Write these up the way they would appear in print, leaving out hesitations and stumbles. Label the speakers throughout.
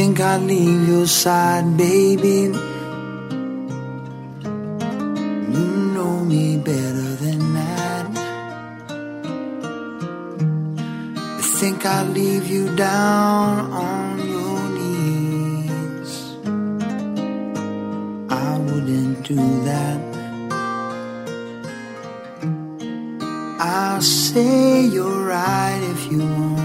Speaker 1: think I'd leave your side, baby? You know me better than that. You think I'd leave you down on your knees? I wouldn't do that. I'll say you're right if you want.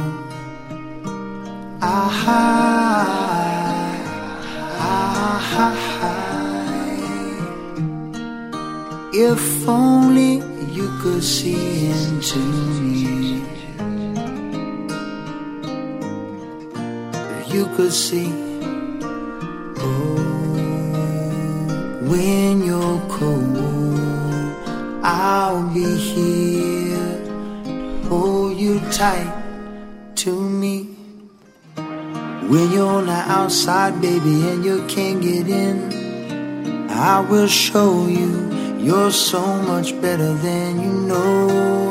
Speaker 1: If only you could see into me, if you could see. Oh, when you're cold, I'll be here, hold you tight to me. When you're not outside, baby, and you can't get in, I will show you you're so much better than you know.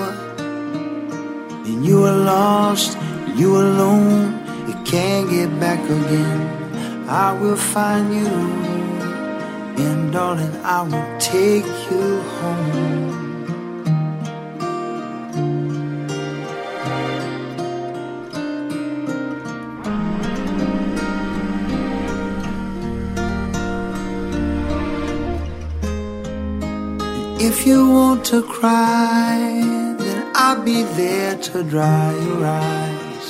Speaker 1: And you are lost, you alone, you can't get back again. I will find you, and darling, I will take you home. If you want to cry, then I'll be there to dry your eyes.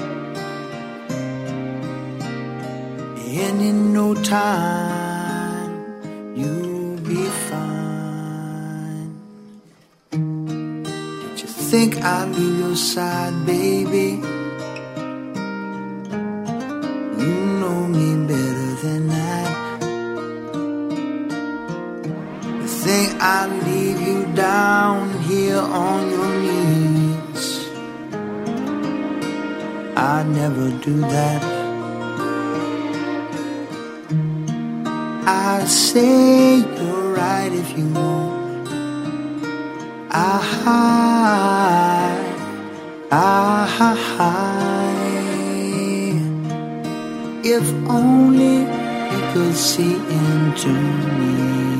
Speaker 1: And in no time, you'll be fine. Did you think I'd leave your side, baby? You know me better than that. Think I'd leave you down here on your knees? I'd never do that. I'd say you're right if you want. If only you could see into me,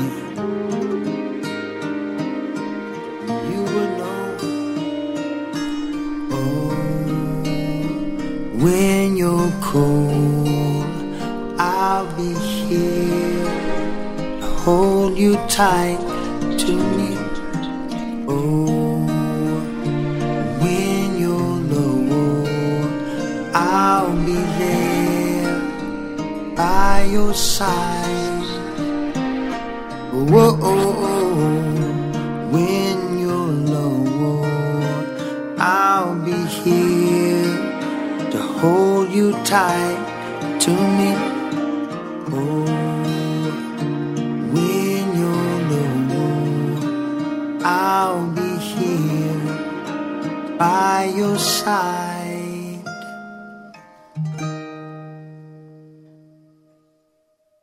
Speaker 1: when you're cold, I'll be here to hold you tight to me. Oh, when you're low, I'll be there by your side. Whoa, when you're low, I'll be here to hold you tight to me. Oh, when you're low, I'll be here by your side.